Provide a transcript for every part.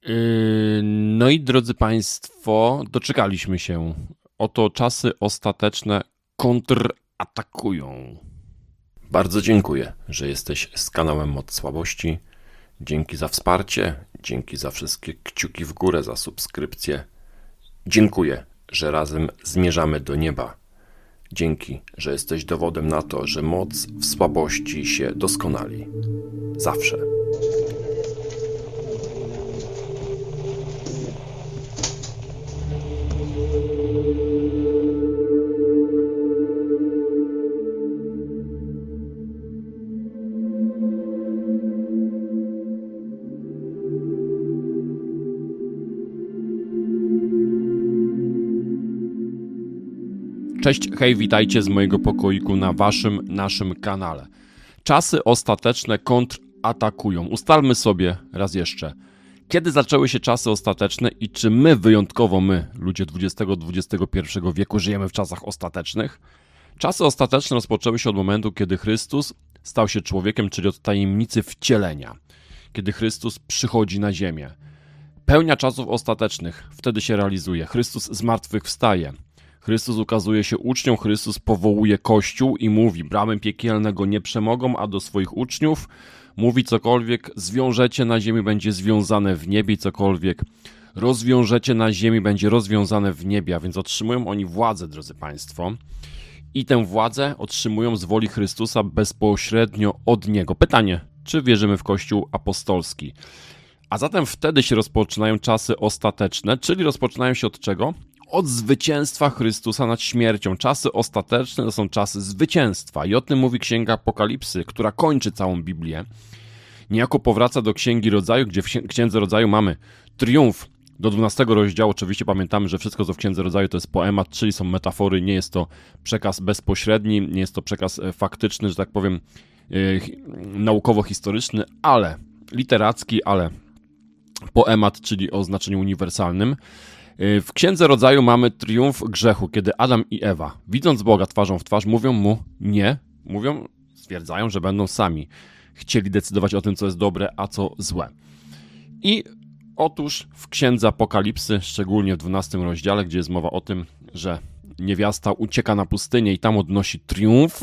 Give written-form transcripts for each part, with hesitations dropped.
No i drodzy Państwo, doczekaliśmy się. Oto czasy ostateczne kontratakują. Bardzo dziękuję, że jesteś z kanałem Moc Słabości. Dzięki za wsparcie, dzięki za wszystkie kciuki w górę, za subskrypcję. Dziękuję, że razem zmierzamy do nieba. Dzięki, że jesteś dowodem na to, że moc w słabości się doskonali. Zawsze. Cześć, hej, witajcie z mojego pokoiku na naszym kanale. Czasy ostateczne kontratakują. Ustalmy sobie raz jeszcze, kiedy zaczęły się czasy ostateczne i czy my, wyjątkowo my, ludzie XX-XXI wieku, żyjemy w czasach ostatecznych? Czasy ostateczne rozpoczęły się od momentu, kiedy Chrystus stał się człowiekiem, czyli od tajemnicy wcielenia. Kiedy Chrystus przychodzi na ziemię. Pełnia czasów ostatecznych wtedy się realizuje. Chrystus zmartwychwstaje. Chrystus ukazuje się uczniom, Chrystus powołuje Kościół i mówi: bramy piekielnego nie przemogą, a do swoich uczniów mówi: cokolwiek zwiążecie na ziemi, będzie związane w niebie, i cokolwiek rozwiążecie na ziemi, będzie rozwiązane w niebie. A więc otrzymują oni władzę, drodzy Państwo, i tę władzę otrzymują z woli Chrystusa bezpośrednio od Niego. Pytanie, czy wierzymy w Kościół apostolski? A zatem wtedy się rozpoczynają czasy ostateczne, czyli rozpoczynają się od czego? Od zwycięstwa Chrystusa nad śmiercią. Czasy ostateczne to są czasy zwycięstwa i o tym mówi Księga Apokalipsy, która kończy całą Biblię. Niejako powraca do Księgi Rodzaju, gdzie w Księdze Rodzaju mamy triumf. Do 12 rozdziału oczywiście pamiętamy, że wszystko co w Księdze Rodzaju to jest poemat, czyli są metafory, nie jest to przekaz bezpośredni, nie jest to przekaz faktyczny, że tak powiem, naukowo-historyczny, ale literacki, ale poemat, czyli o znaczeniu uniwersalnym. W Księdze Rodzaju mamy triumf grzechu, kiedy Adam i Ewa, widząc Boga twarzą w twarz, mówią mu nie, stwierdzają, że będą sami chcieli decydować o tym, co jest dobre, a co złe. I otóż w Księdze Apokalipsy, szczególnie w 12 rozdziale, gdzie jest mowa o tym, że niewiasta ucieka na pustynię i tam odnosi triumf,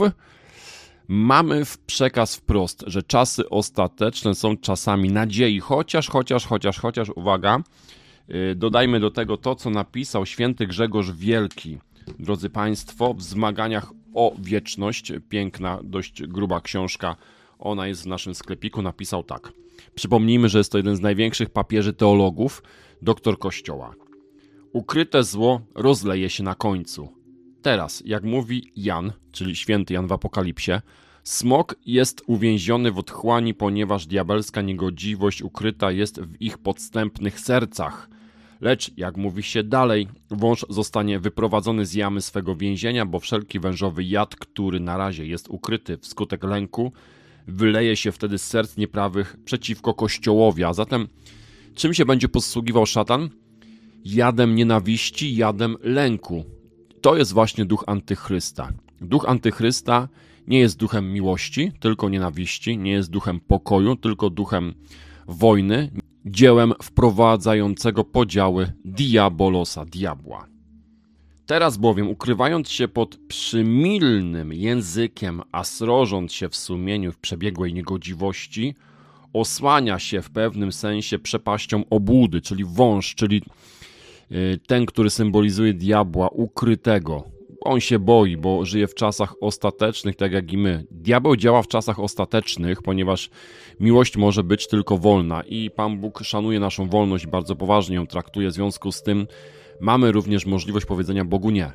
mamy przekaz wprost, że czasy ostateczne są czasami nadziei, chociaż, uwaga, dodajmy do tego to, co napisał święty Grzegorz Wielki, drodzy Państwo, w Zmaganiach o wieczność. Piękna, dość gruba książka, ona jest w naszym sklepiku, napisał tak. Przypomnijmy, że jest to jeden z największych papieży teologów, doktor Kościoła. Ukryte zło rozleje się na końcu. Teraz, jak mówi Jan, czyli święty Jan w Apokalipsie, smok jest uwięziony w otchłani, ponieważ diabelska niegodziwość ukryta jest w ich podstępnych sercach. Lecz, jak mówi się dalej, wąż zostanie wyprowadzony z jamy swego więzienia, bo wszelki wężowy jad, który na razie jest ukryty wskutek lęku, wyleje się wtedy z serc nieprawych przeciwko Kościołowi. A zatem czym się będzie posługiwał szatan? Jadem nienawiści, jadem lęku. To jest właśnie duch antychrysta. Duch antychrysta nie jest duchem miłości, tylko nienawiści, nie jest duchem pokoju, tylko duchem wojny, dziełem wprowadzającego podziały diabolosa, diabła. Teraz bowiem, ukrywając się pod przymilnym językiem, a srożąc się w sumieniu w przebiegłej niegodziwości, osłania się w pewnym sensie przepaścią obłudy, czyli wąż, czyli ten, który symbolizuje diabła ukrytego. On się boi, bo żyje w czasach ostatecznych, tak jak i my. Diabeł działa w czasach ostatecznych, ponieważ miłość może być tylko wolna i Pan Bóg szanuje naszą wolność, bardzo poważnie ją traktuje. W związku z tym mamy również możliwość powiedzenia Bogu nie.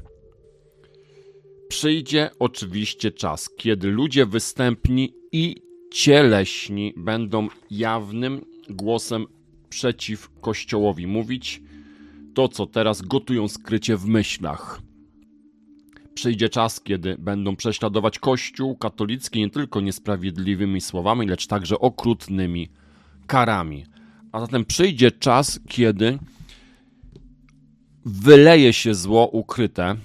Przyjdzie oczywiście czas, kiedy ludzie występni i cieleśni będą jawnym głosem przeciw Kościołowi mówić to, co teraz gotują skrycie w myślach. Przyjdzie czas, kiedy będą prześladować Kościół katolicki nie tylko niesprawiedliwymi słowami, lecz także okrutnymi karami. A zatem przyjdzie czas, kiedy wyleje się zło ukryte,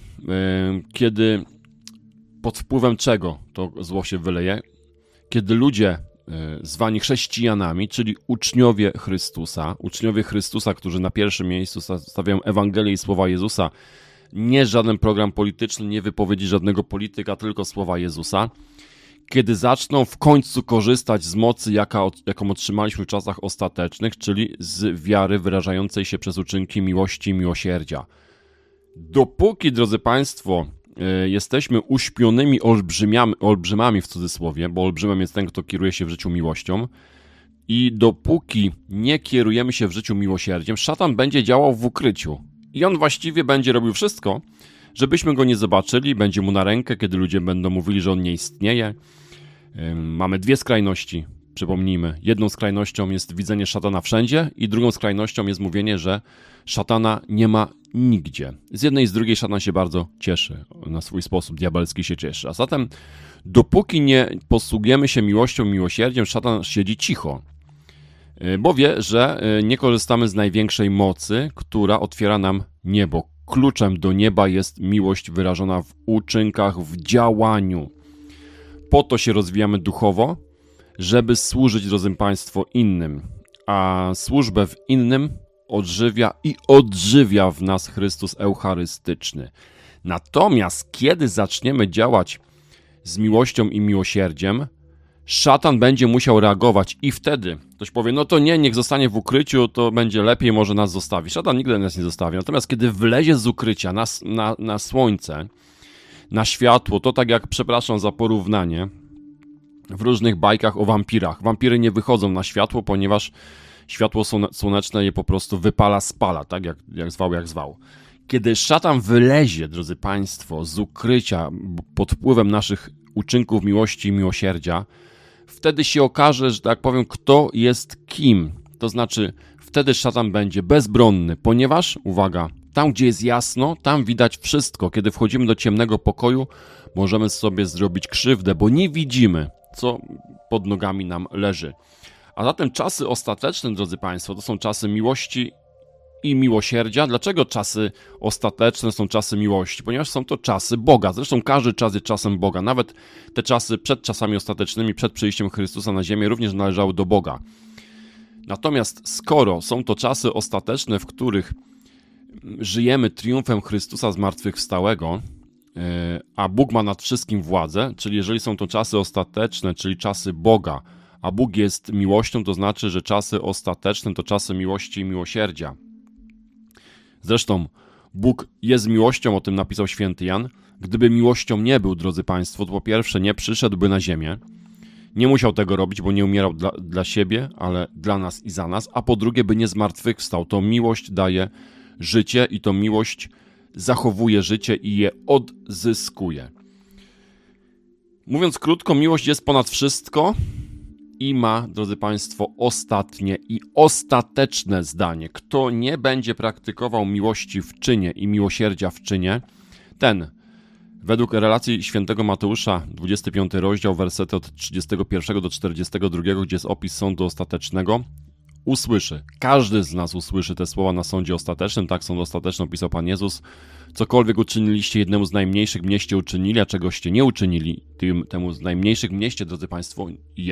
kiedy pod wpływem czego to zło się wyleje? Kiedy ludzie zwani chrześcijanami, czyli uczniowie Chrystusa, którzy na pierwszym miejscu stawiają Ewangelię i słowa Jezusa, nie żaden program polityczny, nie wypowiedzi żadnego polityka, tylko słowa Jezusa, kiedy zaczną w końcu korzystać z mocy, jaką otrzymaliśmy w czasach ostatecznych, czyli z wiary wyrażającej się przez uczynki miłości i miłosierdzia. Dopóki, drodzy Państwo, jesteśmy uśpionymi olbrzymami w cudzysłowie, bo olbrzymem jest ten, kto kieruje się w życiu miłością, i dopóki nie kierujemy się w życiu miłosierdziem, szatan będzie działał w ukryciu. I on właściwie będzie robił wszystko, żebyśmy go nie zobaczyli, będzie mu na rękę, kiedy ludzie będą mówili, że on nie istnieje. Mamy dwie skrajności, przypomnijmy. Jedną skrajnością jest widzenie szatana wszędzie i drugą skrajnością jest mówienie, że szatana nie ma nigdzie. Z jednej i z drugiej szatan się bardzo cieszy, na swój sposób diabelski się cieszy. A zatem dopóki nie posługujemy się miłością, miłosierdziem, szatan siedzi cicho, bo wie, że nie korzystamy z największej mocy, która otwiera nam niebo. Kluczem do nieba jest miłość wyrażona w uczynkach, w działaniu. Po to się rozwijamy duchowo, żeby służyć, drodzy Państwo, innym. A służbę w innym odżywia w nas Chrystus Eucharystyczny. Natomiast kiedy zaczniemy działać z miłością i miłosierdziem, szatan będzie musiał reagować i wtedy ktoś powie, no to nie, niech zostanie w ukryciu, to będzie lepiej, może nas zostawi. Szatan nigdy nas nie zostawi. Natomiast kiedy wlezie z ukrycia na słońce, na światło, to tak jak, przepraszam za porównanie, w różnych bajkach o wampirach. Wampiry nie wychodzą na światło, ponieważ światło słoneczne je po prostu wypala, spala, tak jak zwał. Kiedy szatan wylezie, drodzy Państwo, z ukrycia pod wpływem naszych uczynków miłości i miłosierdzia, wtedy się okaże, że tak powiem, kto jest kim. To znaczy, wtedy szatan będzie bezbronny, ponieważ, uwaga, tam gdzie jest jasno, tam widać wszystko. Kiedy wchodzimy do ciemnego pokoju, możemy sobie zrobić krzywdę, bo nie widzimy, co pod nogami nam leży. A zatem czasy ostateczne, drodzy Państwo, to są czasy miłości i miłosierdzia. Dlaczego czasy ostateczne są czasy miłości? Ponieważ są to czasy Boga. Zresztą każdy czas jest czasem Boga. Nawet te czasy przed czasami ostatecznymi, przed przyjściem Chrystusa na ziemię również należały do Boga. Natomiast skoro są to czasy ostateczne, w których żyjemy triumfem Chrystusa zmartwychwstałego, a Bóg ma nad wszystkim władzę, czyli jeżeli są to czasy ostateczne, czyli czasy Boga, a Bóg jest miłością, to znaczy, że czasy ostateczne to czasy miłości i miłosierdzia. Zresztą Bóg jest miłością, o tym napisał święty Jan. Gdyby miłością nie był, drodzy Państwo, to po pierwsze nie przyszedłby na ziemię, nie musiał tego robić, bo nie umierał dla siebie, ale dla nas i za nas, a po drugie by nie zmartwychwstał. To miłość daje życie i to miłość zachowuje życie i je odzyskuje. Mówiąc krótko, miłość jest ponad wszystko i ma, drodzy Państwo, ostatnie i ostateczne zdanie. Kto nie będzie praktykował miłości w czynie i miłosierdzia w czynie, ten, według relacji świętego Mateusza, 25 rozdział, wersety od 31 do 42, gdzie jest opis sądu ostatecznego, usłyszy. Każdy z nas usłyszy te słowa na sądzie ostatecznym. Tak, sąd ostateczny opisał Pan Jezus. Cokolwiek uczyniliście jednemu z najmniejszych mnieście uczynili, a czegoście nie uczynili temu z najmniejszych mnieście, drodzy Państwo,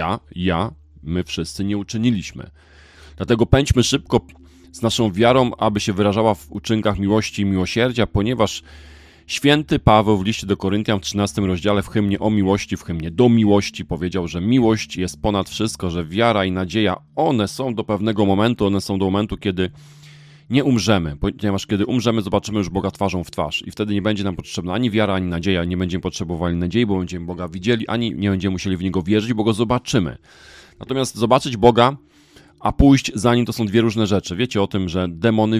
my wszyscy nie uczyniliśmy. Dlatego pędźmy szybko z naszą wiarą, aby się wyrażała w uczynkach miłości i miłosierdzia, ponieważ święty Paweł w liście do Koryntian w 13 rozdziale w hymnie o miłości, w hymnie do miłości powiedział, że miłość jest ponad wszystko, że wiara i nadzieja, one są do pewnego momentu, one są do momentu, kiedy nie umrzemy, ponieważ kiedy umrzemy, zobaczymy już Boga twarzą w twarz i wtedy nie będzie nam potrzebna ani wiara, ani nadzieja, nie będziemy potrzebowali nadziei, bo będziemy Boga widzieli, ani nie będziemy musieli w Niego wierzyć, bo Go zobaczymy. Natomiast zobaczyć Boga, a pójść za Nim to są dwie różne rzeczy. Wiecie o tym, że demony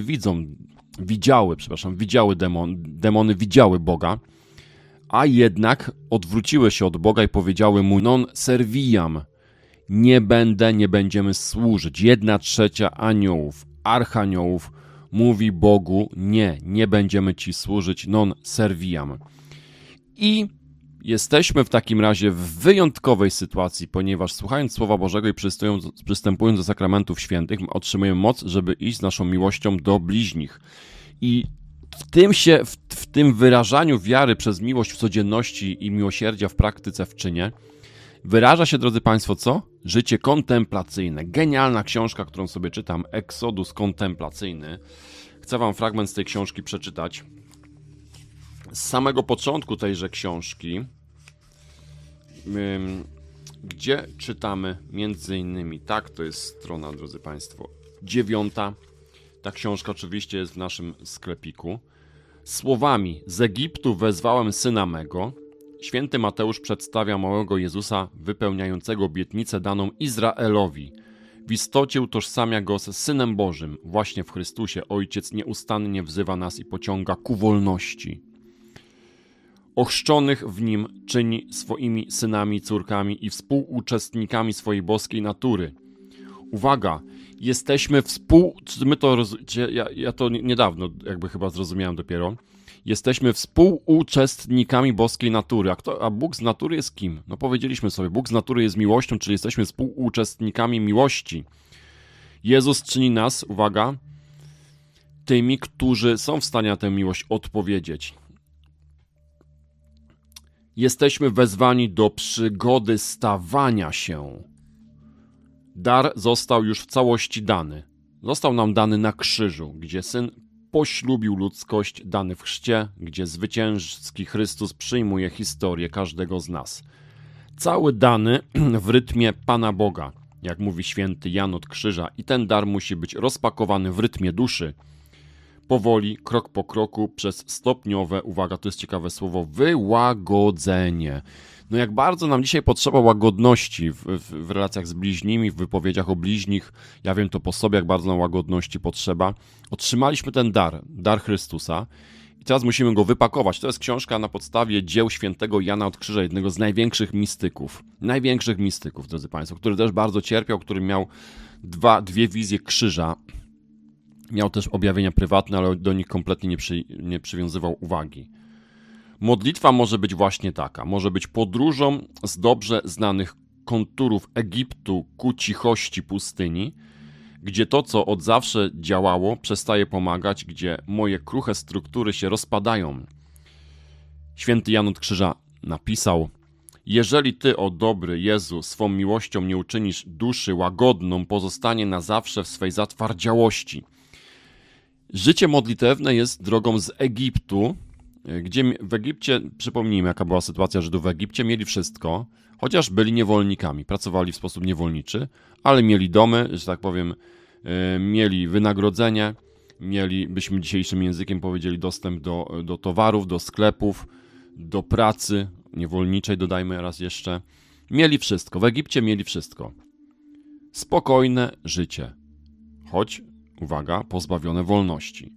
demony widziały Boga, a jednak odwróciły się od Boga i powiedziały Mu non serviam, nie będziemy służyć. 1/3 aniołów, archaniołów mówi Bogu nie będziemy Ci służyć, non serviam. I jesteśmy w takim razie w wyjątkowej sytuacji, ponieważ słuchając Słowa Bożego i przystępując do sakramentów świętych, otrzymujemy moc, żeby iść z naszą miłością do bliźnich. I w tym wyrażaniu wiary przez miłość w codzienności i miłosierdzia w praktyce, w czynie, wyraża się, drodzy Państwo, co? Życie kontemplacyjne. Genialna książka, którą sobie czytam, Exodus kontemplacyjny. Chcę wam fragment z tej książki przeczytać. Z samego początku tejże książki, gdzie czytamy między innymi, tak, to jest strona, drodzy Państwo, 9. Ta książka oczywiście jest w naszym sklepiku. Słowami: z Egiptu wezwałem syna mego. Święty Mateusz przedstawia małego Jezusa wypełniającego obietnicę daną Izraelowi. W istocie utożsamia go z Synem Bożym. Właśnie w Chrystusie Ojciec nieustannie wzywa nas i pociąga ku wolności. Ochrzczonych w Nim czyni swoimi synami, córkami i współuczestnikami swojej boskiej natury. Uwaga, jesteśmy ja to niedawno jakby chyba zrozumiałem dopiero. Jesteśmy współuczestnikami boskiej natury. A Bóg z natury jest kim? No powiedzieliśmy sobie, Bóg z natury jest miłością, czyli jesteśmy współuczestnikami miłości. Jezus czyni nas, uwaga, tymi, którzy są w stanie na tę miłość odpowiedzieć. Jesteśmy wezwani do przygody stawania się. Dar został już w całości dany. Został nam dany na krzyżu, gdzie Syn poślubił ludzkość, dany w chrzcie, gdzie zwycięski Chrystus przyjmuje historię każdego z nas. Cały dany w rytmie Pana Boga, jak mówi święty Jan od Krzyża, i ten dar musi być rozpakowany w rytmie duszy. Powoli, krok po kroku, przez stopniowe, uwaga, to jest ciekawe słowo, wyłagodzenie. No jak bardzo nam dzisiaj potrzeba łagodności w relacjach z bliźnimi, w wypowiedziach o bliźnich. Ja wiem to po sobie, jak bardzo nam łagodności potrzeba. Otrzymaliśmy ten dar Chrystusa i teraz musimy go wypakować. To jest książka na podstawie dzieł świętego Jana od Krzyża, jednego z największych mistyków, drodzy Państwo, który też bardzo cierpiał, który miał dwie wizje krzyża. Miał też objawienia prywatne, ale do nich kompletnie nie przywiązywał uwagi. Modlitwa może być właśnie taka. Może być podróżą z dobrze znanych konturów Egiptu ku cichości pustyni, gdzie to, co od zawsze działało, przestaje pomagać, gdzie moje kruche struktury się rozpadają. Święty Jan od Krzyża napisał: jeżeli Ty, o dobry Jezu, swą miłością nie uczynisz duszy łagodną, pozostanie na zawsze w swej zatwardziałości. Życie modlitewne jest drogą z Egiptu, gdzie w Egipcie, przypomnijmy, jaka była sytuacja Żydów w Egipcie, mieli wszystko, chociaż byli niewolnikami, pracowali w sposób niewolniczy, ale mieli domy, że tak powiem, mieli wynagrodzenie, mieli, byśmy dzisiejszym językiem powiedzieli, dostęp do towarów, do sklepów, do pracy niewolniczej, dodajmy raz jeszcze. Mieli wszystko, w Egipcie mieli wszystko. Spokojne życie, choć, uwaga, pozbawione wolności.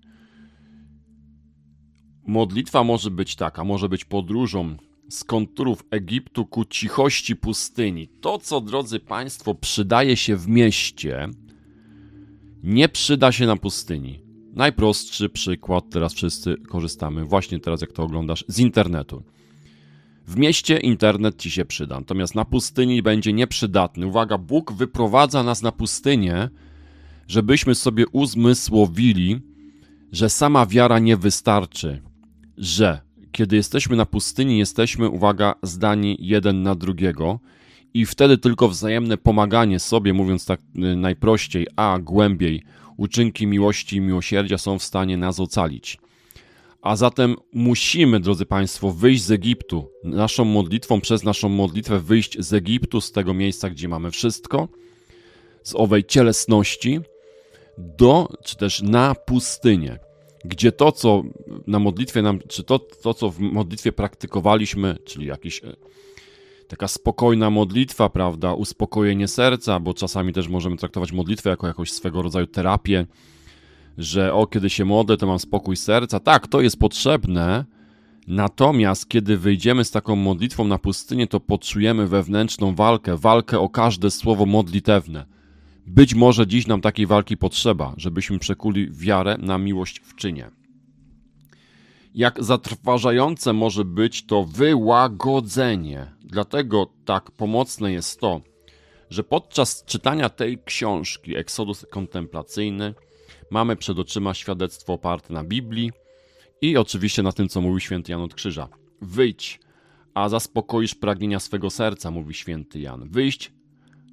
Modlitwa może być taka, może być podróżą z konturów Egiptu ku cichości pustyni. To, co, drodzy Państwo, przydaje się w mieście, nie przyda się na pustyni. Najprostszy przykład, teraz wszyscy korzystamy, właśnie teraz jak to oglądasz, z internetu. W mieście internet ci się przyda, natomiast na pustyni będzie nieprzydatny. Uwaga, Bóg wyprowadza nas na pustynię, żebyśmy sobie uzmysłowili, że sama wiara nie wystarczy, że kiedy jesteśmy na pustyni, jesteśmy, uwaga, zdani jeden na drugiego i wtedy tylko wzajemne pomaganie sobie, mówiąc tak najprościej, a głębiej, uczynki miłości i miłosierdzia są w stanie nas ocalić. A zatem musimy, drodzy Państwo, wyjść z Egiptu, naszą modlitwą, przez naszą modlitwę wyjść z Egiptu, z tego miejsca, gdzie mamy wszystko, z owej cielesności, czy też na pustynię, gdzie to, co na modlitwie czy to, co w modlitwie praktykowaliśmy, czyli taka spokojna modlitwa, prawda, uspokojenie serca, bo czasami też możemy traktować modlitwę jako jakąś swego rodzaju terapię, że kiedy się modlę, to mam spokój serca. Tak, to jest potrzebne, natomiast kiedy wyjdziemy z taką modlitwą na pustynię, to poczujemy wewnętrzną walkę o każde słowo modlitewne. Być może dziś nam takiej walki potrzeba, żebyśmy przekuli wiarę na miłość w czynie. Jak zatrważające może być to wyłagodzenie. Dlatego tak pomocne jest to, że podczas czytania tej książki, Exodus kontemplacyjny, mamy przed oczyma świadectwo oparte na Biblii i oczywiście na tym, co mówił święty Jan od Krzyża. Wyjdź, a zaspokoisz pragnienia swego serca, mówi święty Jan. Wyjść,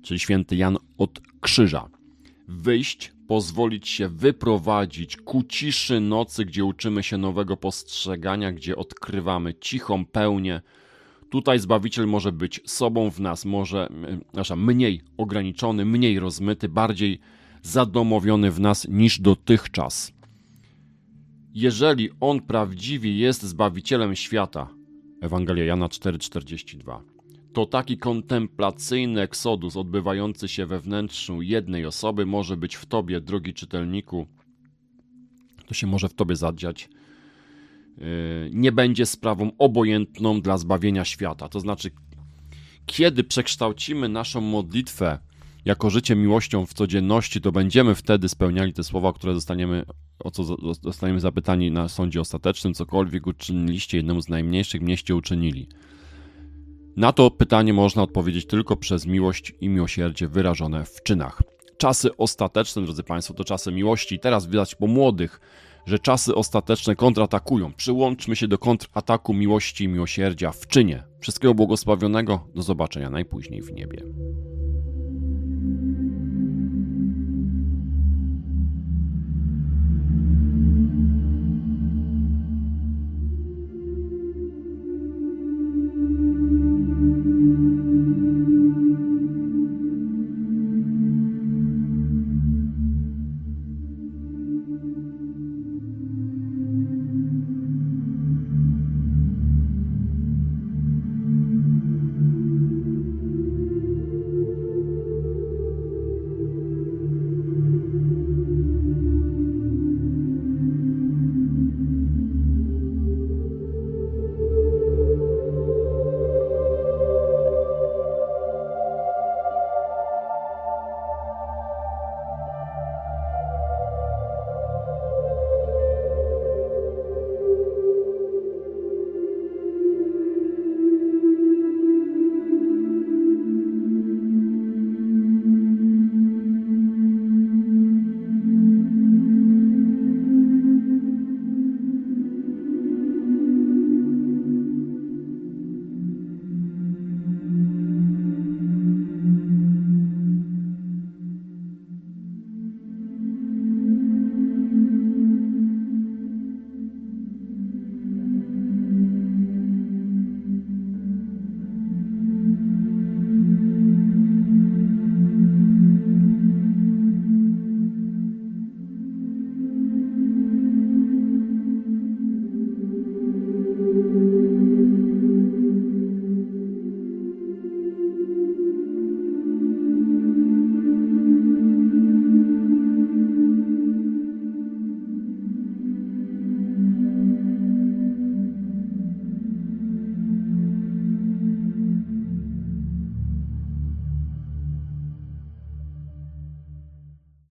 czyli święty Jan od krzyża. Wyjść, pozwolić się wyprowadzić ku ciszy nocy, gdzie uczymy się nowego postrzegania, gdzie odkrywamy cichą pełnię. Tutaj Zbawiciel może być sobą w nas, mniej ograniczony, mniej rozmyty, bardziej zadomowiony w nas niż dotychczas. Jeżeli On prawdziwie jest Zbawicielem świata, Ewangelia Jana 4,42, to taki kontemplacyjny eksodus odbywający się we wnętrzu jednej osoby może być w Tobie, drogi czytelniku, to się może w Tobie zadziać, nie będzie sprawą obojętną dla zbawienia świata. To znaczy, kiedy przekształcimy naszą modlitwę jako życie miłością w codzienności, to będziemy wtedy spełniali te słowa, o co zostaniemy zapytani na sądzie ostatecznym, cokolwiek uczyniliście jednemu z najmniejszych, mnieście uczynili. Na to pytanie można odpowiedzieć tylko przez miłość i miłosierdzie wyrażone w czynach. Czasy ostateczne, drodzy Państwo, to czasy miłości. I teraz widać po młodych, że czasy ostateczne kontratakują. Przyłączmy się do kontrataku miłości i miłosierdzia w czynie. Wszystkiego błogosławionego. Do zobaczenia najpóźniej w niebie.